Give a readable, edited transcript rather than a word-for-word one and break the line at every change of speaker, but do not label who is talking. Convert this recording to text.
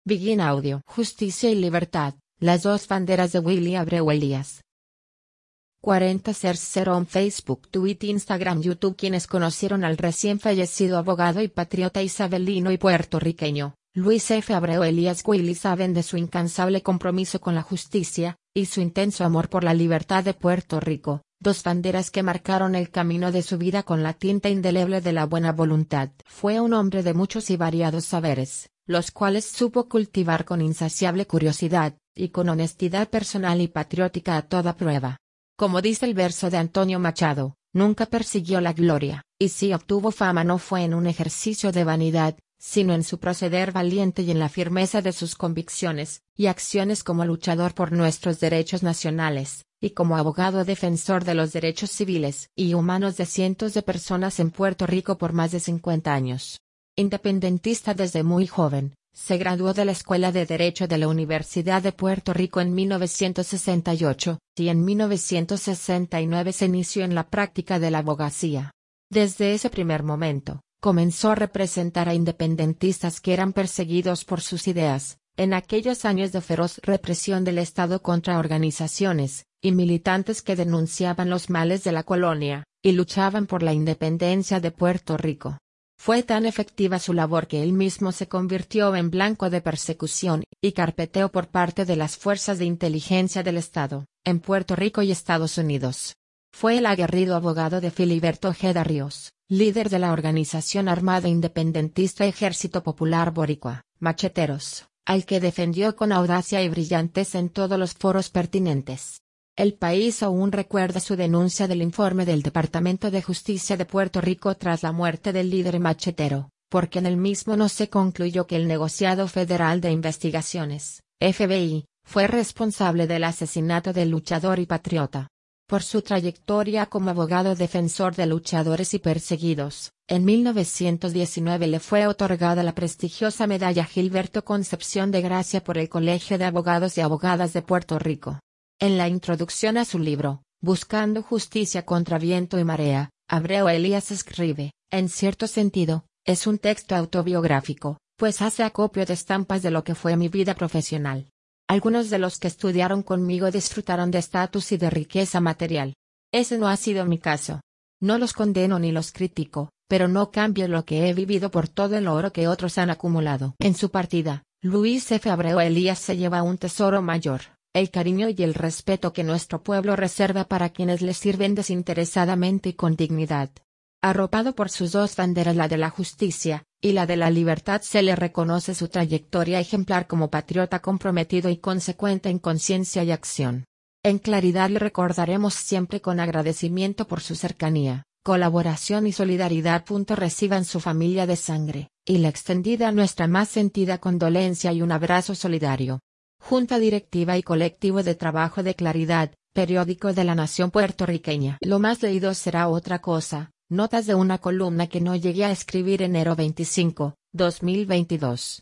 Begin Audio. Justicia y libertad, las dos banderas de Willy Abreu Elías. 40 en Facebook, Twitter, Instagram, YouTube. Quienes conocieron al recién fallecido abogado y patriota isabelino y puertorriqueño, Luis F. Abreu Elías Willy, saben de su incansable compromiso con la justicia, y su intenso amor por la libertad de Puerto Rico, dos banderas que marcaron el camino de su vida con la tinta indeleble de la buena voluntad. Fue un hombre de muchos y variados saberes, los cuales supo cultivar con insaciable curiosidad, y con honestidad personal y patriótica a toda prueba. Como dice el verso de Antonio Machado, nunca persiguió la gloria, y si obtuvo fama no fue en un ejercicio de vanidad, sino en su proceder valiente y en la firmeza de sus convicciones y acciones como luchador por nuestros derechos nacionales, y como abogado defensor de los derechos civiles y humanos de cientos de personas en Puerto Rico por más de 50 años. Independentista desde muy joven, se graduó de la Escuela de Derecho de la Universidad de Puerto Rico en 1968, y en 1969 se inició en la práctica de la abogacía. Desde ese primer momento, comenzó a representar a independentistas que eran perseguidos por sus ideas, en aquellos años de feroz represión del Estado contra organizaciones y militantes que denunciaban los males de la colonia, y luchaban por la independencia de Puerto Rico. Fue tan efectiva su labor que él mismo se convirtió en blanco de persecución y carpeteo por parte de las fuerzas de inteligencia del Estado, en Puerto Rico y Estados Unidos. Fue el aguerrido abogado de Filiberto Ojeda Ríos, líder de la organización armada independentista Ejército Popular Boricua, Macheteros, al que defendió con audacia y brillantez en todos los foros pertinentes. El país aún recuerda su denuncia del informe del Departamento de Justicia de Puerto Rico tras la muerte del líder machetero, porque en el mismo no se concluyó que el Negociado Federal de Investigaciones, FBI, fue responsable del asesinato del luchador y patriota. Por su trayectoria como abogado defensor de luchadores y perseguidos, en 1919 le fue otorgada la prestigiosa medalla Gilberto Concepción de Gracia por el Colegio de Abogados y Abogadas de Puerto Rico. En la introducción a su libro, Buscando Justicia contra Viento y Marea, Abreu Elías escribe, en cierto sentido, es un texto autobiográfico, pues hace acopio de estampas de lo que fue mi vida profesional. Algunos de los que estudiaron conmigo disfrutaron de estatus y de riqueza material. Ese no ha sido mi caso. No los condeno ni los critico, pero no cambio lo que he vivido por todo el oro que otros han acumulado. En su partida, Luis F. Abreu Elías se lleva un tesoro mayor, el cariño y el respeto que nuestro pueblo reserva para quienes le sirven desinteresadamente y con dignidad. Arropado por sus dos banderas, la de la justicia y la de la libertad, se le reconoce su trayectoria ejemplar como patriota comprometido y consecuente en conciencia y acción. En claridad le recordaremos siempre con agradecimiento por su cercanía, colaboración y solidaridad. Reciban su familia de sangre, y la extendida nuestra más sentida condolencia y un abrazo solidario. Junta Directiva y Colectivo de Trabajo de Claridad, periódico de la Nación puertorriqueña. Lo más leído será otra cosa. Notas de una columna que no llegué a escribir enero 25, 2022.